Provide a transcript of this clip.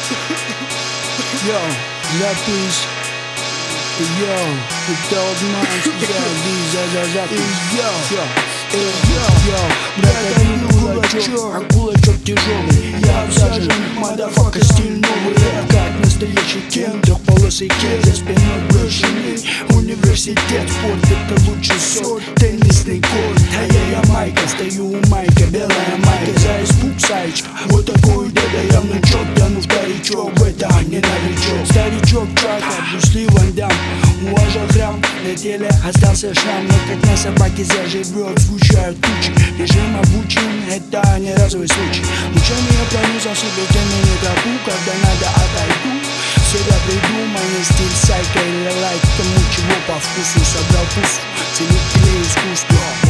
Yo, запись. Yo, это обманки, Yo, брат, один кулачок, а кулачок тяжелый. Я всажен, мадафака, стиль новый рэп, как настоящий кен. Трехполосый кен, за спиной брошенный университет. Спорт — это лучший сорт, теннисный корт. А я Ямайка, стою у майка, белая майка, за испуг сайчка. Вот такой деда я внучок, тяну вторичок, в это не новичок. Старичок Чака, Брюсли Ван Дам, уважал храм, на теле остался шрам. Но как на собаке заживет, звучают тучи. Режим обучен, это не разовый случай. Лучами я пронесу себе темную тропу, когда надо отойду. Всегда придуманный стиль сайка или лайк, тому чего по вкусу. Собрал пусту, целителей искусства.